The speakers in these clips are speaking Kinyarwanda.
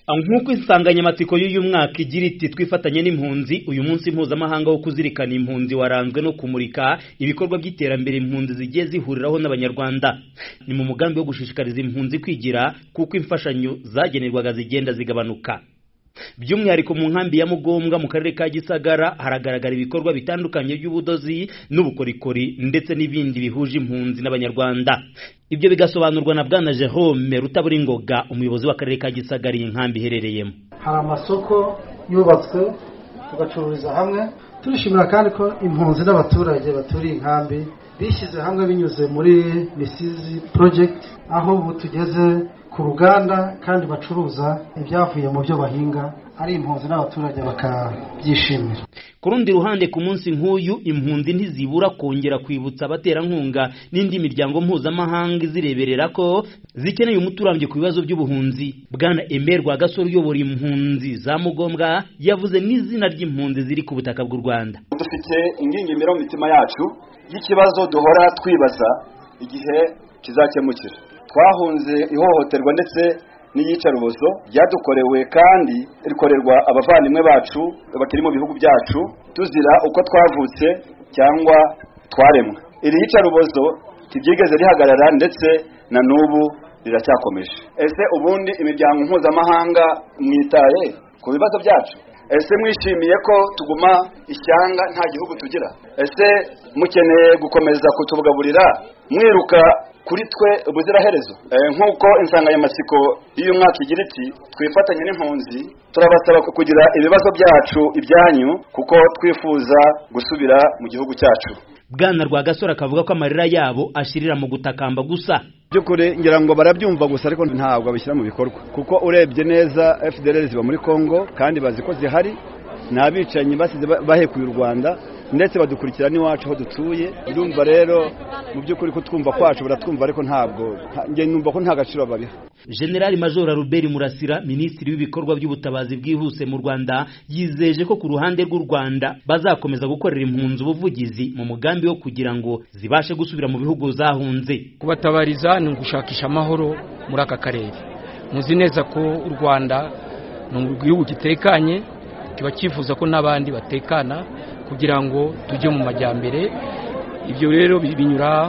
Nk'uko insanganyamatsiko y'uyu mwaka igira iti twifatanye n'impunzi, uyu munsi mpuzamahanga wo kuzirikana impunzi waranzwe no kumurika ibikorwa by'iterambere impunzi zigiye zihuriraho n'abanyarwanda. Ni mu mugambi wo gushishikariza impunzi kwigira kuko imfashanyo zagenerwaga zigenda zigabanuka. By'umwihariko mu nkambi ya Mugombwa mu karere ka Gisagara haragaragara ibikorwa bitandukanye by'ubudozi n'ubukorikori ndetse n'ibindi bihuje impunzi n'abanyarwanda. Ibyo bigasobanurwa na Bwana Jerome Rutaburingoga, umuyobozi w'akarere ka Gisagara iyi nkambi iherereyemo. Hari amasoko yubatswe tugacururiza hamwe. Turishimira kandi ko impunzi n'abaturage baturiye inkambi bishyize hamwe binyuze muri Misizi project, aho ubu tugeze ku ruganda kandi bacuruza ibyavuye mu byo bahinga, ari impunzi n'abaturage bakabyishimira. Ku rundi ruhande, ku munsi nk'uyu impunzi ntizibura kongera kwibutsa abaterankunga n'indi miryango mpuzamahanga izireberera ko zikeneye umuturambye ku bibazo by'ubuhunzi. Bwana Emer Rwagasore uyobora impunzi za Mugombwa yavuze n'izina ry'impunzi ziri ku butaka bw'u Rwanda. Dufite ingingimira mu mitima yacu y'ikibazo duhora twibaza igihe kizakemukira. Twahunze ihohoterwa ndetse n'iyicarubozo ryadukorewe kandi rikorerwa abavandimwe bacu bakiri mu bihugu byacu tuzira uko twavutse cyangwa twaremwe. Iri yicarubozo tibyigeze rihagarara ndetse na n'ubu riracyakomeje. Ese ubundi imiryango mpuzamahanga mwitaye ku bibazo byacu? Ese mwishimiye ko tuguma ishyanga nta gihugu tugira? Ese mukeneye gukomeza kutubugaburira mwiruka kuri twe ubuziraherezo? Nk'uko insanganyamatsiko y'uyu mwaka igira iti twifatanye n'impunzi, turabasaba kugira ibibazo byacu ibyanyu kuko twifuza gusubira mu gihugu cyacu. Bwana Rwagasore akavuga ko amarira yabo ashirira mu gutakamba gusa. Byukuri ngira ngo barabyumva gusa ariko ntabwo abishyira mu bikorwa, kuko urebye neza FDLR ziba muri Kongo kandi bazi ko zihari, n'abicanyi basize bahekuye u Rwanda ndetse badukurikira n'iwacu aho dutuye. Ndumva rero mu by'ukuri ko twumva kwacu baratwumva ariko ntabwo nge numva ko nta gaciro babiha. General Major Albert Murasira, minisitiri w'ibikorwa by'ubutabazi bwihuse mu Rwanda, yizeje ko ku ruhande rw'u Rwanda bazakomeza gukorera impunzi ubuvugizi mu mugambi wo kugira ngo zibashe gusubira mu bihugu zahunze. Kubatabariza ni gushakisha amahoro muri aka karere. Muzi neza ko u Rwanda ni igihugu gitekanye, kiba cyifuza ko n'abandi batekana kugira ngo tujye mu majyambere. Ibyo rero binyura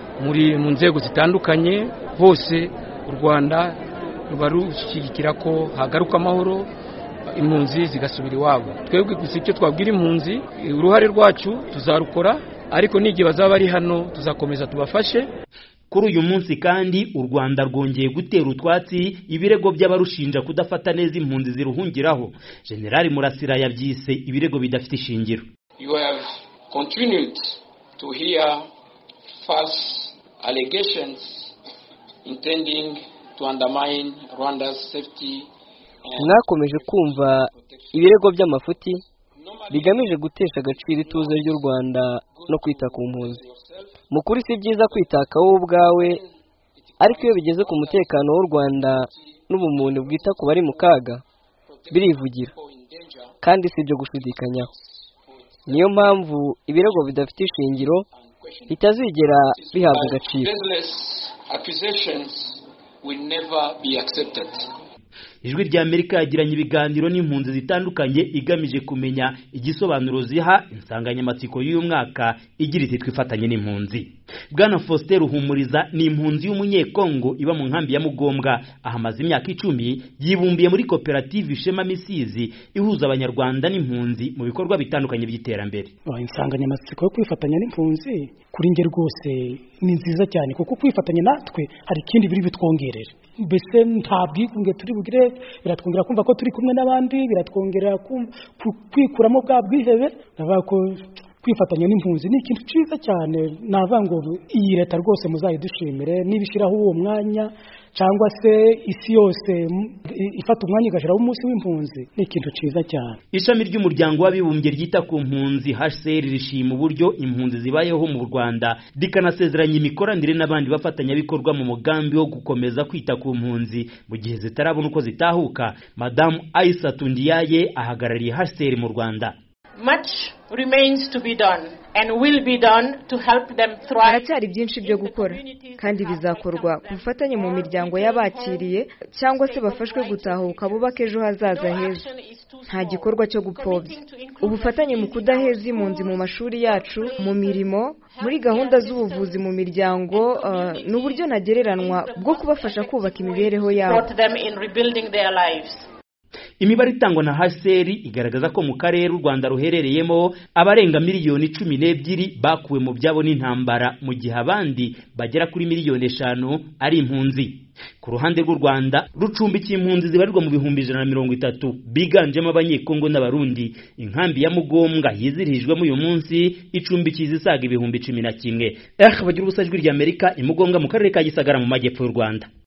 mu nzego zitandukanye. Bose u Rwanda barushyigikira ko hagaruka amahoro, impunzi zigasubira iwabo. Twebwe gusa icyo twabwira impunzi, uruhare rwacu tuzarukora, ariko n'igihe bazaba ari hano tuzakomeza tubafashe. Kuri uyu munsi kandi u Rwanda rwongeye gutera utwatsi ibirego by'abarushinja kudafata neza impunzi ziruhungiraho. General Murasira yabyise ibirego bidafite ishingiro. You have continued to hear false allegations intending to undermine Rwanda's safety. Mwakomeje kumva ibirego by'amafuti bigamije gutesha agaciro ituze ry'u Rwanda no kwita ku mpunzi. Mukuri si byiza kwitaka wowe ubwawe, ariko iyo bigeze ku mutekano w'u Rwanda n'ubumuntu bwita ku bari mu kaga birivugira, kandi si byo gushidikanyaho. Niyo mpamvu ibirego bidafite ishingiro bitazigera bihabwa agaciro. Ijwi rya Amerika yagiranye ibiganiro n'impunzi zitandukanye igamije kumenya igisobanuro ziha insanganyamatsiko y'uyu mwaka igira iti twifatanye n'impunzi. Bwana Faustin Ruhumuriza ni impunzi y'umunyekongo iba mu nkambi ya Mugombwa, ahamaze imyaka 10, yibumbiye muri koperative Ishema Misizi ihuza abanyarwanda n'impunzi mu bikorwa bitandukanye by'iterambere. Insanganyamatsiko yo kwifatanya n'impunzi kuri nge rwose ni nziza cyane, kuko kwifatanya natwe hari ikindi biri bitwongerera. Mbese ntabwigunge turi bugire, biratwongera kumva ko turi kumwe n'abandi, biratwongera kwikuramo bwa bwihebe. Navuga ko kwifatanya n'impunzi ni ikintu cyiza cyane. Navuga ngo iyi leta rwose muzayidushimire nibishiraho uwo mwanya, cyangwa se isi yose ifata umwanya igashiraho umunsi w'impunzi, ni ikintu cyiza cyane. Ishami ry'umuryango w'abibumbye ryita ku mpunzi HCR rishima uburyo impunzi zibayeho mu Rwanda, rikanasezeranya imikoranire n'abandi bafatanyabikorwa mu mugambi wo gukomeza kwita ku mpunzi mu gihe zitarabona uko zitahuka. Madame Aissatou Ndiaye ahagarariye HCR mu Rwanda. Much remains to be done and will be done to help them thrive. Haracyari byinshi byo gukora kandi bizakorwa ku bufatanye mu miryango y'abakiriye cyangwa se bafashwe gutahuka bubaka ejo hazaza heza. Nta gikorwa cyo gupfobya. Ubufatanye mu kudaheza impunzi mu mashuri yacu, mu mirimo, muri gahunda z'ubuvuzi mu miryango n'uburyo ntagereranwa bwo kubafasha kubaka imibereho yabo. Imibare itangwa na HCR igaragaza ko mu karere u Rwanda ruherereyemo abarenga miliyoni 12 bakuwe mu byabo n'intambara, mu gihe abandi bagera kuri miliyoni 5 ari impunzi. Ku ruhande rw'u Rwanda rucumbikiye impunzi zibarirwa mu bihumbi 130 biganjemo abanyekongo n'abarundi. Inkambi ya Mugombwa yizirijwemo uyu munsi icumbikiye zisaga ibihumbi 11. Bagira ubusajwi ry'Amerika imugombwa mu karere ka Gisagara mu majyepfo y'u Rwanda.